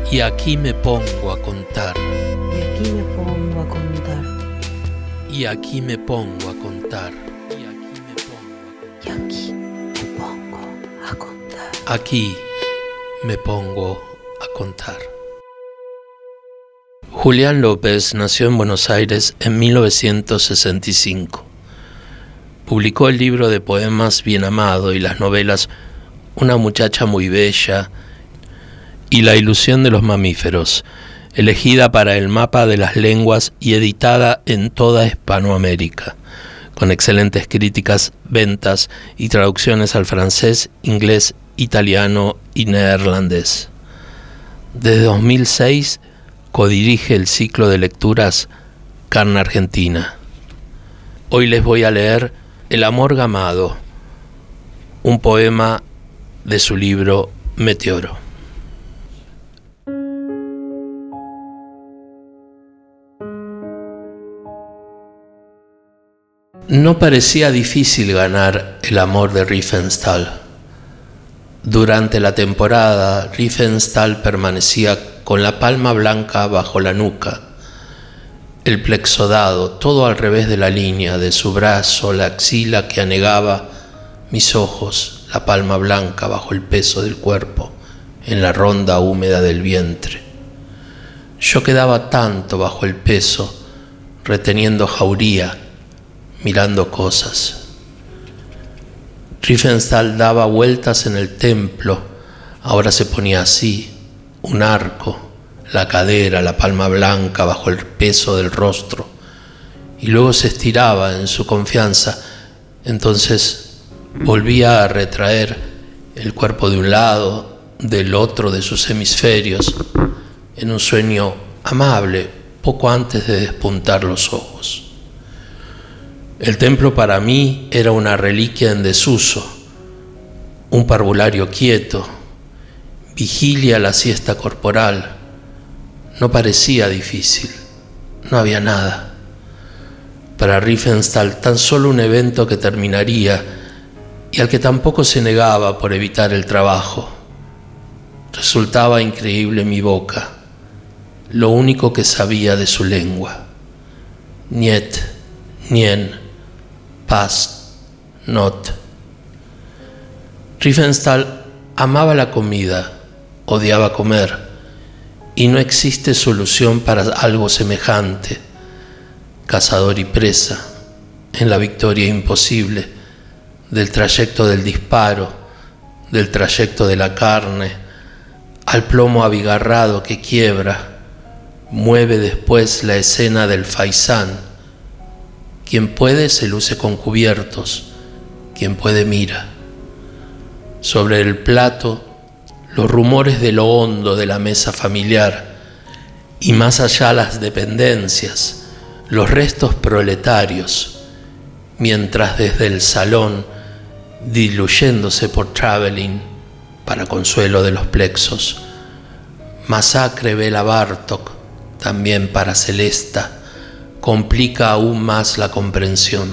Y aquí me pongo a contar. Y aquí me pongo a contar. Y aquí me pongo a contar. Y aquí me pongo a contar. Aquí me pongo a contar. Julián López nació en Buenos Aires en 1965. Publicó el libro de poemas Bien Amado y las novelas Una muchacha muy bella y La ilusión de los mamíferos, elegida para el mapa de las lenguas y editada en toda Hispanoamérica, con excelentes críticas, ventas y traducciones al francés, inglés, italiano y neerlandés. Desde 2006 codirige el ciclo de lecturas Carne Argentina. Hoy les voy a leer El amor gamado, un poema de su libro Meteoro. No parecía difícil ganar el amor de Riefenstahl. Durante la temporada, Riefenstahl permanecía con la palma blanca bajo la nuca, el plexo dado, todo al revés de la línea de su brazo, la axila que anegaba mis ojos, la palma blanca bajo el peso del cuerpo, en la ronda húmeda del vientre. Yo quedaba tanto bajo el peso, reteniendo jauría, mirando cosas. Riefenstahl daba vueltas en el templo, ahora se ponía así, un arco, la cadera, la palma blanca bajo el peso del rostro, y luego se estiraba en su confianza, entonces volvía a retraer el cuerpo de un lado, del otro de sus hemisferios, en un sueño amable, poco antes de despuntar los ojos. El templo para mí era una reliquia en desuso, un parvulario quieto, vigilia a la siesta corporal. No parecía difícil, no había nada. Para Riefenstahl tan solo un evento que terminaría y al que tampoco se negaba por evitar el trabajo. Resultaba increíble mi boca, lo único que sabía de su lengua. Niet, nien, past, not. Riefenstahl amaba la comida, odiaba comer, y no existe solución para algo semejante. Cazador y presa, en la victoria imposible, del trayecto del disparo, del trayecto de la carne, al plomo abigarrado que quiebra, mueve después la escena del faisán. Quien puede se luce con cubiertos, quien puede mira. Sobre el plato, los rumores de lo hondo de la mesa familiar, y más allá las dependencias, los restos proletarios, mientras desde el salón, diluyéndose por traveling, para consuelo de los plexos, masacre Bela Bartók, también para Celesta, complica aún más la comprensión.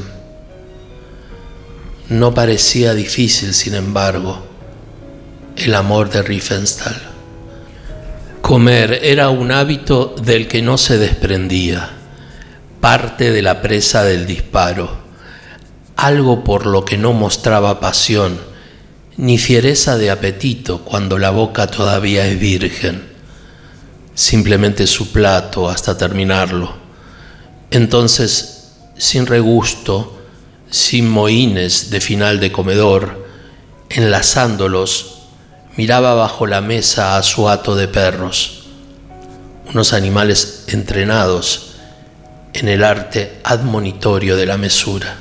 No parecía difícil, sin embargo, el amor de Riefenstahl. Comer era un hábito del que no se desprendía, parte de la presa del disparo, algo por lo que no mostraba pasión, ni fiereza de apetito cuando la boca todavía es virgen, simplemente su plato hasta terminarlo. Entonces, sin regusto, sin mohínes de final de comedor, enlazándolos, miraba bajo la mesa a su hato de perros, unos animales entrenados en el arte admonitorio de la mesura.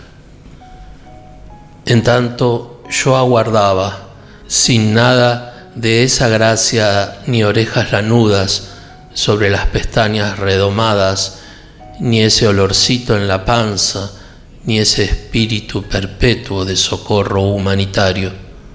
En tanto, yo aguardaba, sin nada de esa gracia ni orejas lanudas sobre las pestañas redomadas, ni ese olorcito en la panza, ni ese espíritu perpetuo de socorro humanitario.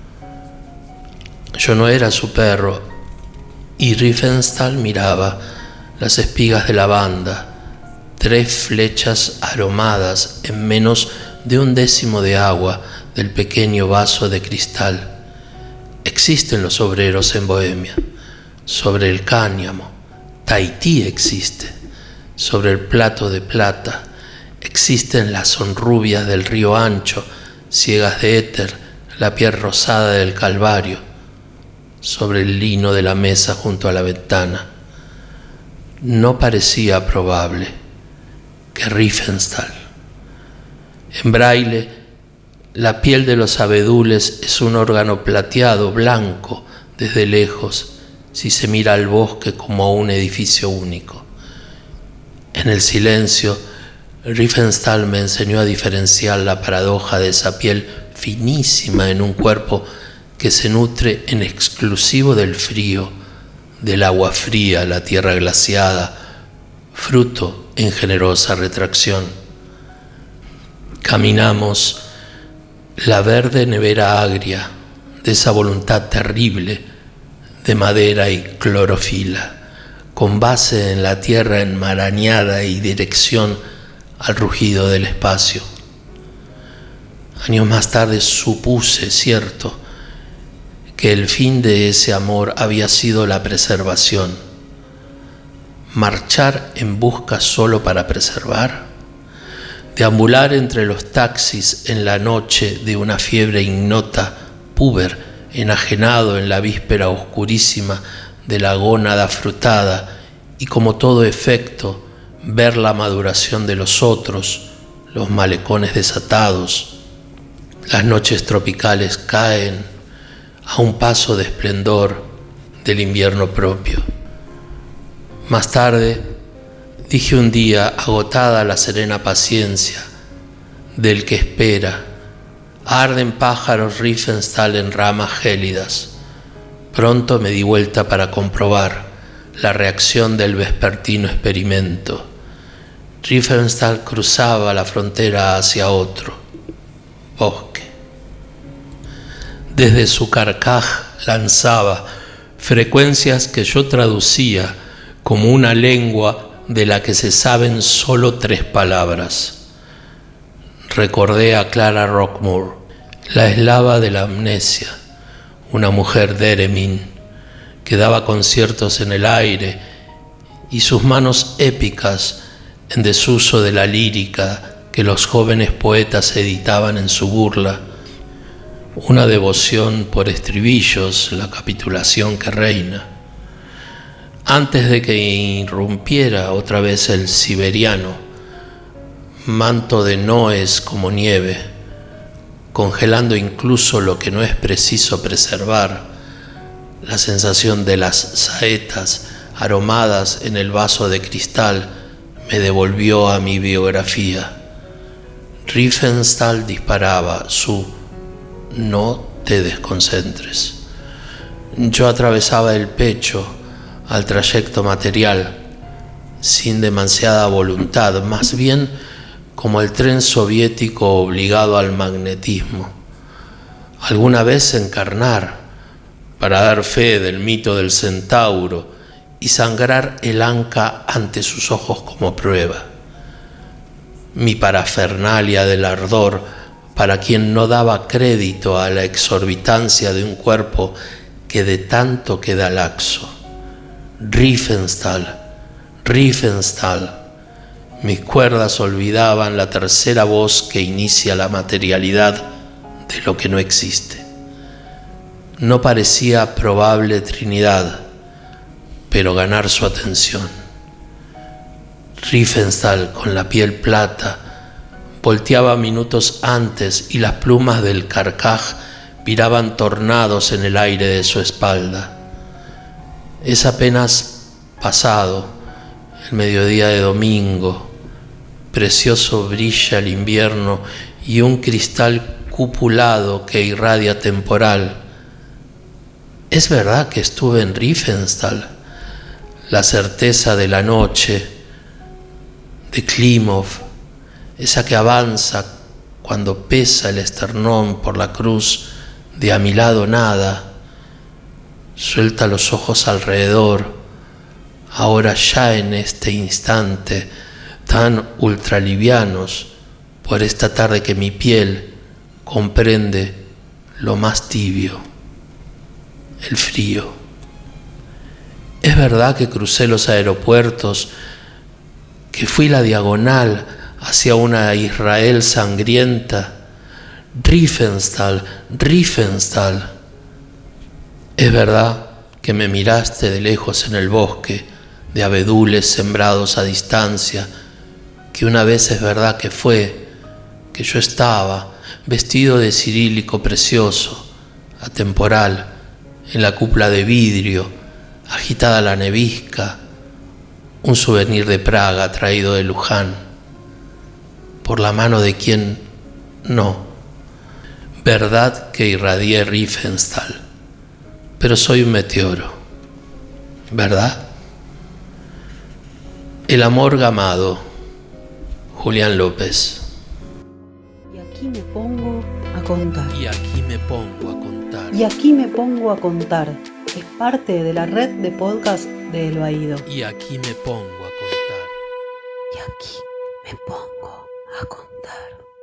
Yo no era su perro, y Riefenstahl miraba las espigas de lavanda, 3 flechas aromadas en menos de 1/10 de agua del pequeño vaso de cristal. Existen los obreros en Bohemia, sobre el cáñamo. Tahití existe, sobre el plato de plata. Existen las sonrubias del río ancho, ciegas de éter, la piel rosada del Calvario, sobre el lino de la mesa junto a la ventana. No parecía probable que Riefenstahl. En braille, la piel de los abedules es un órgano plateado, blanco, desde lejos, si se mira al bosque como a un edificio único. En el silencio, Riefenstahl me enseñó a diferenciar la paradoja de esa piel finísima en un cuerpo que se nutre en exclusivo del frío, del agua fría, la tierra glaciada, fruto en generosa retracción. Caminamos la verde nevera agria de esa voluntad terrible de madera y clorofila, con base en la tierra enmarañada y dirección al rugido del espacio. Años más tarde supuse, cierto, que el fin de ese amor había sido la preservación. Marchar en busca solo para preservar, deambular entre los taxis en la noche de una fiebre ignota, púber, enajenado en la víspera oscurísima de la gónada frutada, y como todo efecto, ver la maduración de los otros, los malecones desatados. Las noches tropicales caen a un paso de esplendor del invierno propio. Más tarde, dije un día, agotada la serena paciencia del que espera, arden pájaros Riefenstahl en ramas gélidas. Pronto me di vuelta para comprobar la reacción del vespertino experimento. Riefenstahl cruzaba la frontera hacia otro bosque. Desde su carcaj lanzaba frecuencias que yo traducía como una lengua de la que se saben solo 3 palabras. Recordé a Clara Rockmore, la eslava de la amnesia, una mujer de Eremin, que daba conciertos en el aire, y sus manos épicas en desuso de la lírica que los jóvenes poetas editaban en su burla, una devoción por estribillos, la capitulación que reina. Antes de que irrumpiera otra vez el siberiano, manto de noes como nieve, congelando incluso lo que no es preciso preservar, la sensación de las saetas aromadas en el vaso de cristal me devolvió a mi biografía. Riefenstahl disparaba su "no te desconcentres". Yo atravesaba el pecho al trayecto material, sin demasiada voluntad, más bien como el tren soviético obligado al magnetismo. Alguna vez encarnar, para dar fe del mito del centauro y sangrar el anca ante sus ojos como prueba. Mi parafernalia del ardor para quien no daba crédito a la exorbitancia de un cuerpo que de tanto queda laxo. Riefenstahl, mis cuerdas olvidaban la tercera voz que inicia la materialidad de lo que no existe. No parecía probable Trinidad, pero ganar su atención. Riefenstahl, con la piel plata, volteaba minutos antes y las plumas del carcaj viraban tornados en el aire de su espalda. Es apenas pasado el mediodía de domingo, precioso brilla el invierno y un cristal cupulado que irradia temporal. Es verdad que estuve en Riefenstahl, la certeza de la noche, de Klimov, esa que avanza cuando pesa el esternón por la cruz de a mi lado nada, suelta los ojos alrededor, ahora ya en este instante, tan ultralivianos por esta tarde que mi piel comprende lo más tibio, el frío. verdad que crucé los aeropuertos, que fui la diagonal hacia una Israel sangrienta. Riefenstahl, Riefenstahl. Es verdad que me miraste de lejos en el bosque de abedules sembrados a distancia, que una vez es verdad que fue, que yo estaba vestido de cirílico precioso, atemporal, en la cúpula de vidrio, agitada la nevisca, un souvenir de Praga traído de Luján, por la mano de quien no. Verdad que irradié Riefenstahl, pero soy un meteoro, ¿verdad? El amor gamado, Julián López. Y aquí me pongo a contar. Y aquí me pongo a contar. Y aquí me pongo a contar. Es parte de la red de podcast de El Baído. Y aquí me pongo a contar. Y aquí me pongo a contar.